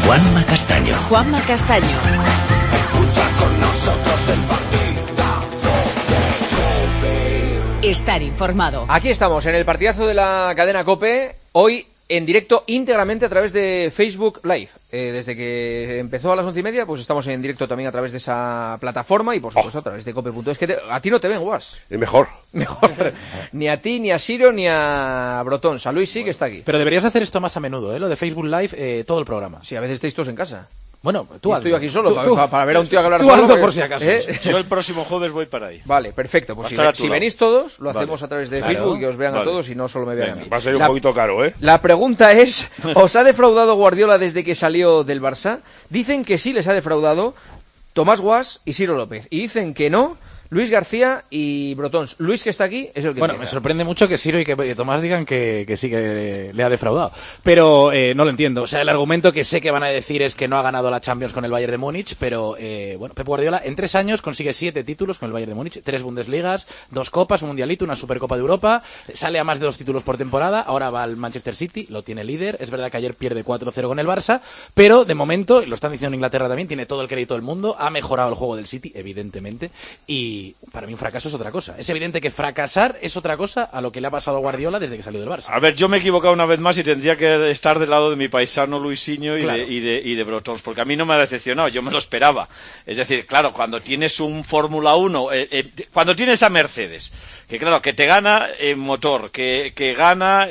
Juanma Castaño. Juanma Castaño. Escucha con nosotros el partidazo de COPE. Estar informado. Aquí estamos, en el partidazo de la cadena COPE, hoy en directo íntegramente a través de Facebook Live. Desde que empezó a las 11:30, pues estamos en directo también a través de esa plataforma y por supuesto a través de cope.es. Que a ti no te ven, Guas. Es mejor. Ni a ti, ni a Siro, ni a Brotón. San Luis sí que está aquí. Pero deberías hacer esto más a menudo, lo de Facebook Live, todo el programa. Sí, a veces estáis todos en casa. Bueno, tú estoy aquí solo, tú, para ver a un tío que hablar tú solo. hazlo por si acaso. Yo el próximo jueves voy para ahí. Vale, perfecto. Pues si venís todos, lo hacemos a través de Facebook, que os vean a todos y no solo me vean a mí. Va a ser un poquito caro, ¿eh? La pregunta es, ¿os ha defraudado Guardiola desde que salió del Barça? Dicen que sí les ha defraudado Tomás Guas y Siro López. Y dicen que no Luis García y Brotons. Luis, que está aquí, es el que Bueno, empieza. me sorprende mucho que Siro y que Tomás digan que sí que le ha defraudado. Pero no lo entiendo. O sea, el argumento que sé que van a decir es que no ha ganado la Champions con el Bayern de Múnich, pero bueno, Pep Guardiola en 3 años consigue 7 títulos con el Bayern de Múnich, 3 Bundesligas, 2 Copas, un Mundialito, una Supercopa de Europa, sale a más de 2 títulos por temporada, ahora va al Manchester City, lo tiene líder. Es verdad que ayer pierde 4-0 con el Barça, pero de momento, lo están diciendo en Inglaterra también, tiene todo el crédito del mundo, ha mejorado el juego del City, evidentemente, y para mí un fracaso es otra cosa. Es evidente que fracasar es otra cosa a lo que le ha pasado a Guardiola desde que salió del Barça. A ver, yo me he equivocado una vez más y tendría que estar del lado de mi paisano Luisinho y, claro, y de Brotons, porque a mí no me ha decepcionado, yo me lo esperaba. Es decir, claro, cuando tienes un Fórmula 1, cuando tienes a Mercedes, que claro, que te gana en motor, que gana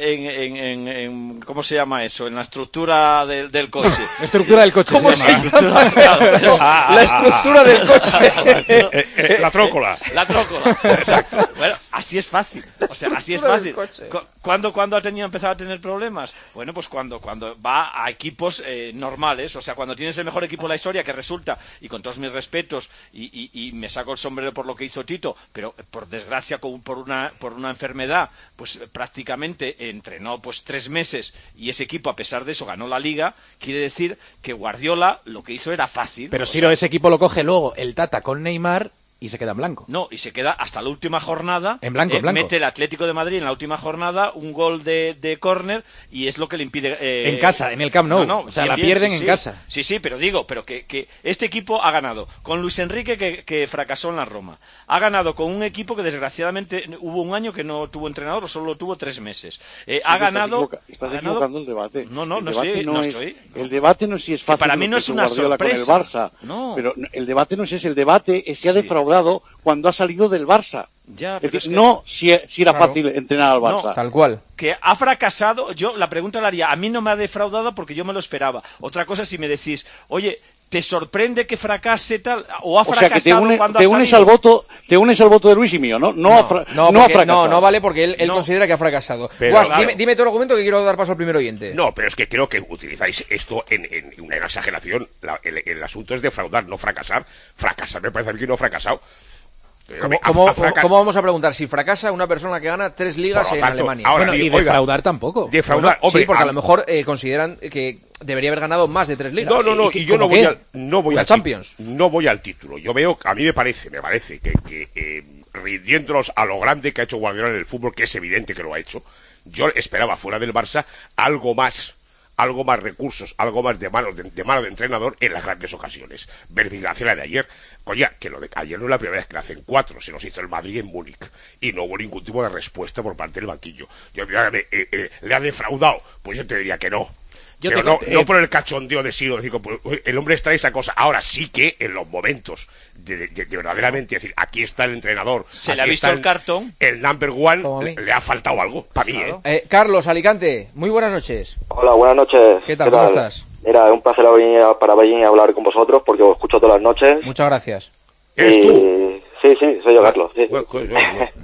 en ¿cómo se llama eso? En la estructura del coche. La estructura del coche. ¿Cómo se llama? La estructura del coche. La trócola. La trócola, exacto. Bueno, así es fácil. O sea, así es fácil. ¿Cuándo ha empezado a tener problemas? Bueno, pues cuando va a equipos normales. O sea, cuando tienes el mejor equipo de la historia, que resulta, y con todos mis respetos, y me saco el sombrero por lo que hizo Tito, pero por desgracia por una enfermedad, pues prácticamente entrenó pues 3 meses y ese equipo, a pesar de eso, ganó la Liga. Quiere decir que Guardiola lo que hizo era fácil. Pero Siro, ese equipo lo coge luego el Tata con Neymar y se queda en blanco. No, y se queda hasta la última jornada. En blanco, en blanco. Mete el Atlético de Madrid en la última jornada un gol de córner y es lo que le impide... en casa, en el Camp Nou. O sea, la pierden en casa. Sí, pero digo, que este equipo ha ganado con Luis Enrique, que fracasó en la Roma. Ha ganado con un equipo que desgraciadamente hubo un año que no tuvo entrenador o solo tuvo 3 meses. Ha ganado... Estás equivocando el debate. No estoy. El debate no es si es fácil. Para mí no es una sorpresa. Con el Barça. No. Pero el debate no es ese. El debate es que ha defraudado cuando ha salido del Barça. Ya, es decir, no si era fácil entrenar al Barça. No, tal cual. Que ha fracasado, yo la pregunta la haría, a mí no me ha defraudado porque yo me lo esperaba. Otra cosa si me decís, oye, ¿te sorprende que fracase tal? ¿O ha fracasado cuando ha salido? Te unes al voto de Luis y mío, ¿no? No ha fracasado. No vale porque él considera que ha fracasado. Pero, Guas, claro, dime tu argumento, que quiero dar paso al primer oyente. No, pero es que creo que utilizáis esto en una exageración. El asunto es defraudar, no fracasar. Fracasar me parece a mí que no ha fracasado. ¿Cómo vamos a preguntar si fracasa una persona que gana 3 ligas en Alemania? Ahora, bueno, y defraudar tampoco. Defraudar, bueno, sí, porque a lo mejor consideran que debería haber ganado más de 3 ligas. No, y yo no voy al Champions. No voy al título. Yo veo, a mí me parece que rindiéndonos a lo grande que ha hecho Guardiola en el fútbol, que es evidente que lo ha hecho, yo esperaba fuera del Barça algo más recursos, algo más de mano de entrenador en las grandes ocasiones. Verbigracia la de ayer, coña, que lo de ayer no es la primera vez que le hacen 4, se nos hizo el Madrid en Múnich y no hubo ningún tipo de respuesta por parte del banquillo. Yo le ha defraudado, pues yo te diría que no. Pero no por el cachondeo de Siro, digo, pues, el hombre está esa cosa. Ahora sí que en los momentos de verdaderamente decir, aquí está el entrenador, se le ha visto el cartón, el number one, le ha faltado algo para mí, claro. Carlos, Alicante, muy buenas noches. Hola, buenas noches. ¿Qué tal? ¿Cómo estás? Mira, es un placer para venir a hablar con vosotros porque os escucho todas las noches. Muchas gracias. ¿Eres tú? Sí, soy yo, Carlos. Sí. Bueno.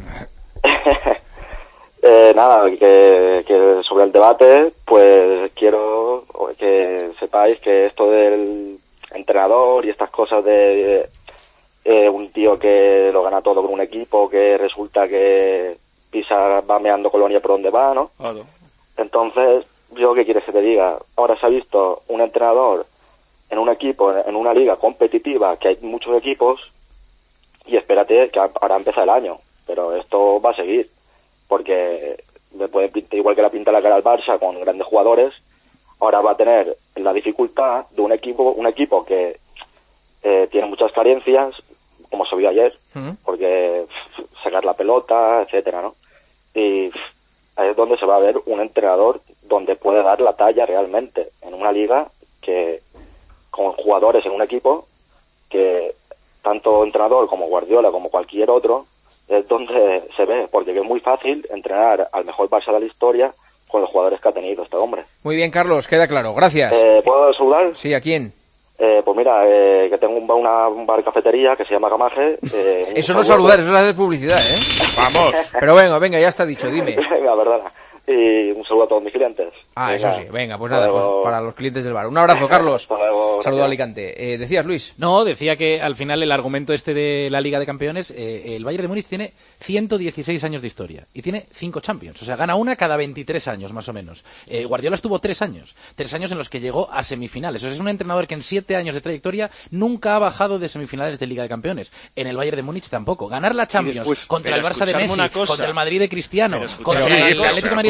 Nada, que sobre el debate, pues quiero que sepáis que esto del entrenador y estas cosas de un tío que lo gana todo con un equipo, que resulta que va meando colonia por donde va, ¿no? Claro. Entonces, yo qué quieres que te diga, ahora se ha visto un entrenador en un equipo, en una liga competitiva, que hay muchos equipos, y espérate que ahora empieza el año, pero esto va a seguir. Porque me puede pintar igual que la pinta la cara al Barça con grandes jugadores, Ahora va a tener la dificultad de un equipo que tiene muchas carencias, como se vio ayer, porque sacar la pelota, etcétera, ¿no? Y ahí es donde se va a ver un entrenador donde puede dar la talla realmente en una liga que con jugadores en un equipo que tanto entrenador como Guardiola como cualquier otro es donde se ve, porque es muy fácil entrenar al mejor Barça de la historia con los jugadores que ha tenido este hombre. Muy bien, Carlos, queda claro, gracias. ¿Puedo saludar? Sí, ¿a quién? Pues mira, que tengo un bar cafetería que se llama Camaje. Eso no es saludar, eso es hacer publicidad, ¿eh? Vamos. Pero venga, ya está dicho, dime. Venga, verdad. Y un saludo a todos mis clientes. Eso sí, venga, pues nada, pues para los clientes del bar. Un abrazo, Carlos. Saludo a Alicante. ¿Decías, Luis? No, decía que al final el argumento de la Liga de Campeones, el Bayern de Múnich tiene 116 años de historia y tiene 5 Champions, o sea, gana una cada 23 años, más o menos. Guardiola estuvo 3 años en los que llegó a semifinales. O sea, es un entrenador que en 7 años de trayectoria nunca ha bajado de semifinales de Liga de Campeones. En el Bayern de Múnich tampoco. Ganar la Champions contra el Barça de Messi, contra el Madrid de Cristiano, contra el Atlético de Madrid.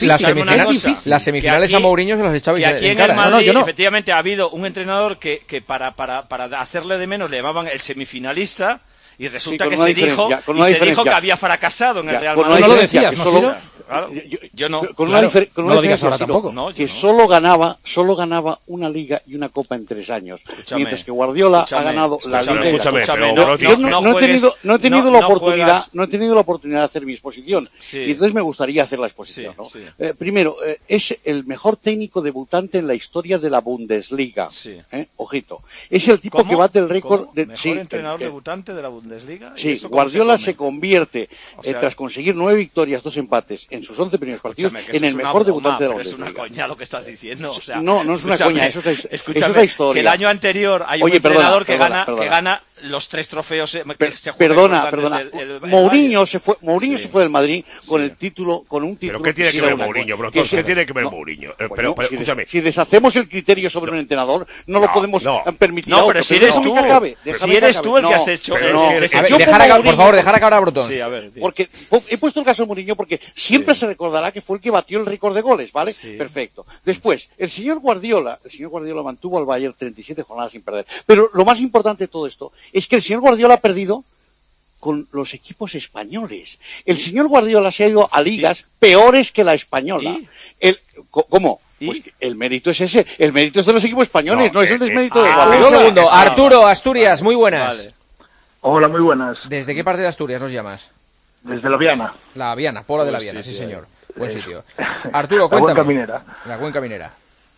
Las semifinales a Mourinho se las echabais y aquí en en cara. el Madrid, yo no. efectivamente, ha habido un entrenador que para hacerle de menos le llamaban el semifinalista y resulta que se dijo que había fracasado en el Real Madrid. No lo decías, ¿no? Claro, yo no. Con una no lo digas ahora tampoco. Solo ganaba una liga y una copa en 3 años. Mientras que Guardiola ha ganado la liga. No he tenido la oportunidad de hacer mi exposición. Y entonces me gustaría hacer la exposición, ¿no? Primero, es el mejor técnico debutante en la historia de la Bundesliga. Ojito. Es el tipo que bate el récord de mejor entrenador debutante de la Bundesliga. Sí, Guardiola se convierte tras conseguir 9 victorias, 2 empates en sus 11 primeros partidos en el mejor debutante de la Bundesliga. Es una coña lo que estás diciendo. O sea, no es una coña, eso es la historia. Que el año anterior hay un entrenador que gana los 3 trofeos. Perdona. Mourinho se fue del Madrid con el título, con un título. ¿Pero qué tiene que ver Mourinho, bro? ¿Qué tiene que ver Mourinho? Pero escúchame. Si deshacemos el criterio sobre un entrenador, no lo podemos permitir. No, pero si eres tú el que has hecho. Por favor, dejar acabar a Brotón. Sí, a ver. Porque he puesto el caso de Mourinho porque siempre se recordará que fue el que batió el récord de goles, ¿vale? Sí. Perfecto. Después, el señor Guardiola mantuvo al Bayern 37 jornadas sin perder. Pero lo más importante de todo esto es que el señor Guardiola ha perdido con los equipos españoles. El señor Guardiola se ha ido a ligas peores que la española. ¿Cómo? Pues el mérito es ese. El mérito es de los equipos españoles, no es el desmérito de Guardiola. Un segundo. Arturo, Asturias, muy buenas. Vale. Hola, muy buenas. ¿Desde qué parte de Asturias nos llamas? Desde La Viana. La Viana, Pola de la Viana, sí señor. Buen sitio. Arturo, cuéntame. La Cuenca Minera.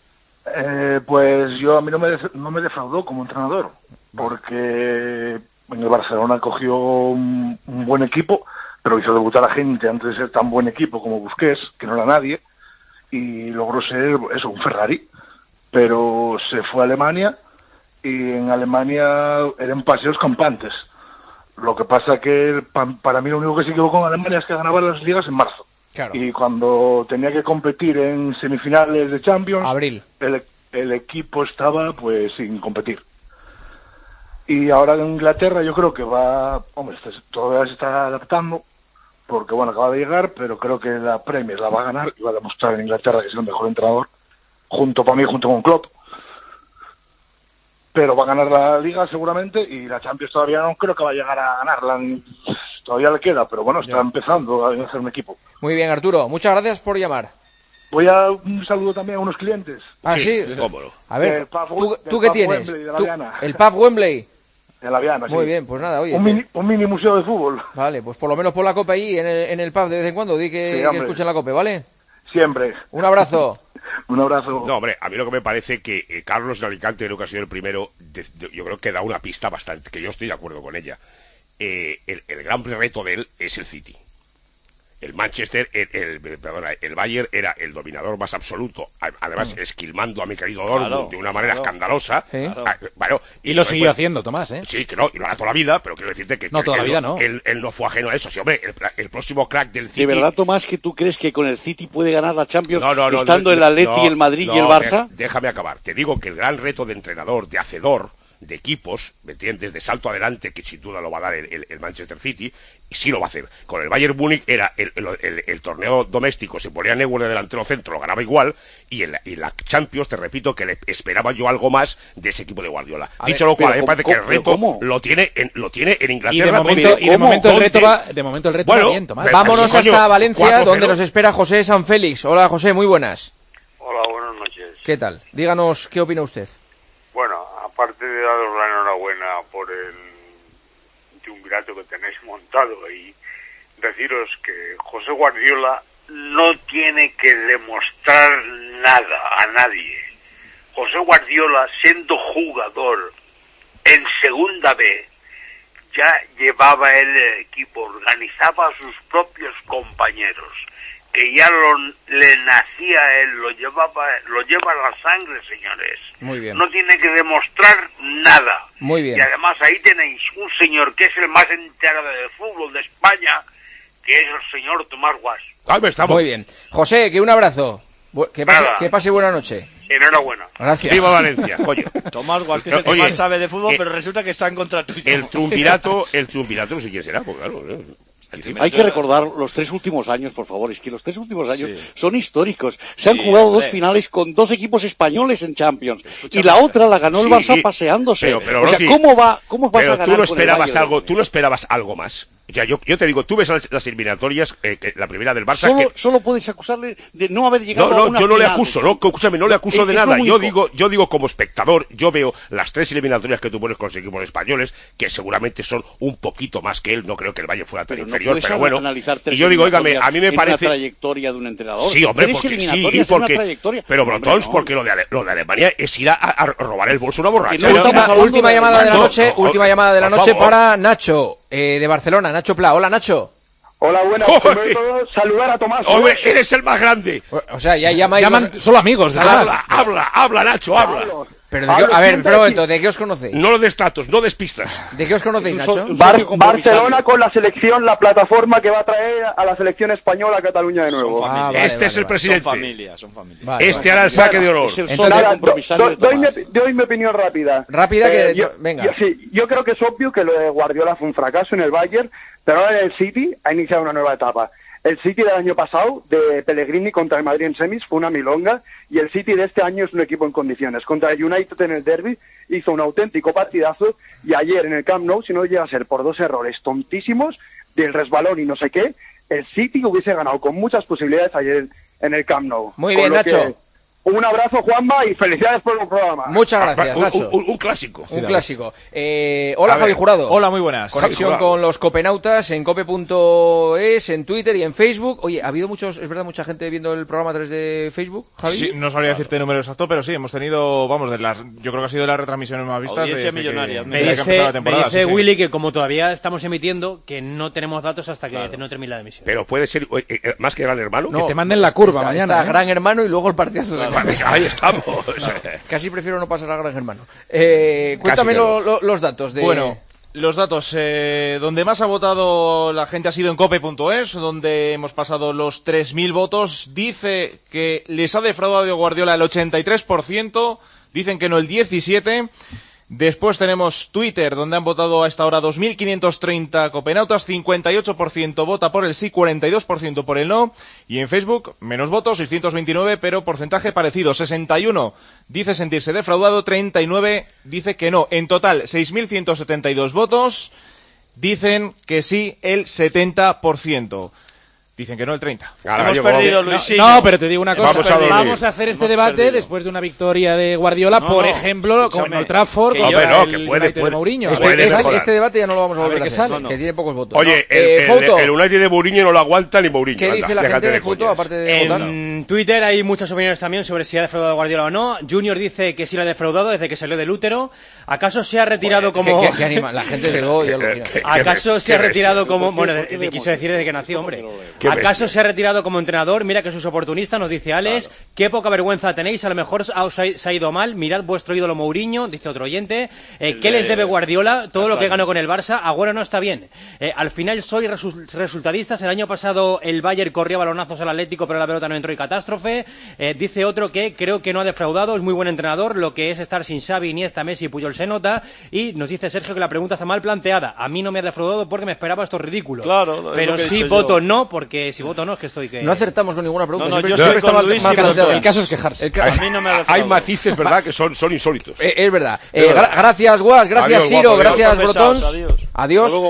Pues a mí no me defraudó como entrenador, porque en el Barcelona cogió un buen equipo, pero hizo debutar a gente antes de ser tan buen equipo como Busquets, que no era nadie, y logró ser un Ferrari. Pero se fue a Alemania y en Alemania eran paseos campantes. Lo que pasa que para mí lo único que se equivocó en Alemania es que ganaba las ligas en marzo. Claro. Y cuando tenía que competir en semifinales de Champions, abril, el equipo estaba pues sin competir. Y ahora en Inglaterra yo creo que todavía se está adaptando, porque bueno, acaba de llegar, pero creo que la Premier la va a ganar y va a demostrar en Inglaterra que es el mejor entrenador, junto con Klopp. Pero va a ganar la Liga seguramente, y la Champions todavía no creo que va a llegar a ganarla, todavía le queda, pero bueno, está empezando a hacer un equipo. Muy bien, Arturo, muchas gracias por llamar. Voy a un saludo también a unos clientes. Ah, sí. Cómodo. A ver, ¿tú qué tienes? El pub Wembley. De La Viana, sí. Muy bien, pues nada, oye. Un mini museo de fútbol. Vale, pues por lo menos pon la copa ahí en el pub de vez en cuando, di que escuchen la copa, ¿vale? Siempre. Un abrazo. Un abrazo. No, hombre, a mí lo que me parece que Carlos de Alicante, creo que ha sido el primero, yo creo que da una pista bastante, que yo estoy de acuerdo con ella. El gran reto de él es el City. El Manchester, el Bayern era el dominador más absoluto, además esquilmando a mi querido Dortmund de una manera escandalosa. ¿Sí? Bueno, y lo siguió haciendo, Tomás, ¿eh? Sí, que no, y lo hará toda la vida, pero quiero decirte que... No, toda la vida no. Él no fue ajeno a eso. Sí, hombre, el próximo crack del City... ¿De verdad, Tomás, que tú crees que con el City puede ganar la Champions estando el Atleti, el Madrid y el Barça? Déjame acabar. Te digo que el gran reto de entrenador, de hacedor, de equipos, ¿me entiendes?, de salto adelante, que sin duda lo va a dar el Manchester City, y sí lo va a hacer. Con el Bayern Múnich era el torneo doméstico, se ponía Neuer de delantero centro, lo ganaba igual, y en la Champions, te repito, que le esperaba yo algo más de ese equipo de Guardiola. Dicho lo cual, me parece que el reto lo tiene en Inglaterra. Y de momento el reto va bien, Tomás. Vámonos hasta Valencia, donde nos espera José San Félix. Hola, José, muy buenas. Hola, buenas noches. ¿Qué tal? Díganos, ¿qué opina usted? Bueno, aparte de daros la enhorabuena por el triunvirato que tenéis montado y deciros que José Guardiola no tiene que demostrar nada a nadie. José Guardiola, siendo jugador en Segunda B, ya llevaba el equipo, organizaba a sus propios compañeros, que ya le nacía a él, lo lleva a la sangre, señores. Muy bien. No tiene que demostrar nada. Muy bien. Y además ahí tenéis un señor que es el más enterado de fútbol de España, que es el señor Tomás Guas. Muy bien. José, que un abrazo. Que pase buena noche. Enhorabuena. Gracias. Viva Valencia, coño. Tomás Guas, que es el que más sabe de fútbol, pero resulta que está en contra tuyo. El triunvirato no sé quién será, porque claro. Hay que recordar los 3 últimos años, por favor, es que los 3 últimos años son históricos. Se han jugado 2 finales con 2 equipos españoles en Champions. Y la otra la ganó el Barça paseándose. Pero, o sea, ¿cómo vas a ganar? Tú no esperabas algo más. O sea, yo te digo, tú ves las eliminatorias, la primera del Barça... Solo puedes acusarle de no haber llegado a una yo no le final, acuso, no le acuso de nada. Yo digo como espectador, yo veo las 3 eliminatorias que tú pones con los equipos españoles, que seguramente son un poquito más que él, no creo que el Valle fuera tan inferior, pero bueno. Y yo digo, óigame, a mí me parece... una trayectoria de un entrenador. Sí, hombre, pero Brotons, porque lo de Alemania es ir a robar el bolso una borracha. Última llamada de la noche para Nacho, de Barcelona. Nacho Pla. Hola, Nacho. Hola, buenas. Primero de todo, saludar a Tomás. Hombre, eres el más grande. O sea, ya llaman solo amigos. Habla, Nacho, habla. Pero a ver, pero un momento, ¿de qué os conocéis? No des datos, no des pistas. ¿De qué os conocéis, Nacho? Barcelona con la selección, la plataforma que va a traer a la selección española a Cataluña de nuevo. Es el presidente. Son familia. Vale, hará el saque de honor. Doy mi opinión rápida. Venga. Yo creo que es obvio que lo de Guardiola fue un fracaso en el Bayern, pero ahora el City ha iniciado una nueva etapa. El City del año pasado, de Pellegrini contra el Madrid en semis, fue una milonga, y el City de este año es un equipo en condiciones. Contra el United en el derby hizo un auténtico partidazo, y ayer en el Camp Nou, si no llega a ser por 2 errores tontísimos, del resbalón y no sé qué, el City hubiese ganado con muchas posibilidades ayer en el Camp Nou. Muy bien, Nacho. Un abrazo, Juanma, y felicidades por el programa. Muchas gracias, Nacho. Un clásico. Un clásico. Hola, Javi Jurado. Hola, muy buenas. Conexión con los copenautas en cope.es, en Twitter y en Facebook. Oye, ¿ha habido mucha gente viendo el programa a través de Facebook, Javi? Sí, no sabría decirte el número exacto, pero sí, hemos tenido, yo creo que ha sido de las retransmisiones más vistas. Audiencia millonaria. Me dice Willy que como todavía estamos emitiendo, que no tenemos datos hasta que no termine la emisión. Pero puede ser más que Gran Hermano. Que te manden la curva mañana. Gran Hermano y luego el partidazo de Ahí estamos. Casi prefiero no pasar a Gran Hermano. Cuéntame los datos de... Bueno, los datos. Donde más ha votado la gente ha sido en cope.es, donde hemos pasado los 3.000 votos. Dice que les ha defraudado Guardiola el 83%, dicen que no el 17%. Después tenemos Twitter, donde han votado a esta hora 2.530 copenautas, 58% vota por el sí, 42% por el no. Y en Facebook, menos votos, 629, pero porcentaje parecido, 61 dice sentirse defraudado, 39 dice que no. En total, 6.172 votos, dicen que sí el 70%. Dicen que no el 30%. Hemos perdido, Luisito. No, pero te digo una cosa. Vamos a hacer este debate después de una victoria de Guardiola, por ejemplo, con el Trafford, que puede. de Mourinho. Este debate ya no lo vamos a volver a hacer, que tiene pocos votos. Oye, el United de Mourinho no lo aguanta ni Mourinho. ¿Qué dice la gente de Foto, aparte de votar? En Twitter hay muchas opiniones también sobre si ha defraudado a Guardiola o no. Junior dice que sí lo ha defraudado desde que salió del útero. ¿Acaso se ha retirado como... La gente de luego, yo lo ¿Acaso se ha retirado como... Bueno, quiso decir desde que nació, hombre. ¿Acaso se ha retirado como entrenador? Mira que sos oportunista, nos dice Alex. Claro. Qué poca vergüenza tenéis, a lo mejor se ha ido mal. Mirad vuestro ídolo Mourinho, dice otro oyente. ¿Qué les debe Guardiola? Todo lo que ganó con el Barça, Agüero no está bien. Al final soy resultadistas. El año pasado el Bayern corría balonazos al Atlético, pero la pelota no entró y catástrofe. Dice otro que creo que no ha defraudado, es muy buen entrenador. Lo que es estar sin Xavi, Iniesta, Messi y Puyol se nota. Y nos dice Sergio que la pregunta está mal planteada. A mí no me ha defraudado porque me esperaba esto ridículo. Claro, pero sí voto no, porque si voto no es que estoy que... No acertamos con ninguna pregunta. No, yo estoy con Luis el caso es quejarse. A mí no me ha hay matices, ¿verdad?, que son insólitos. Es verdad. Gracias, Guas, gracias, adiós, Siro, guapo, gracias, adiós. Brotons. Adiós. Adiós.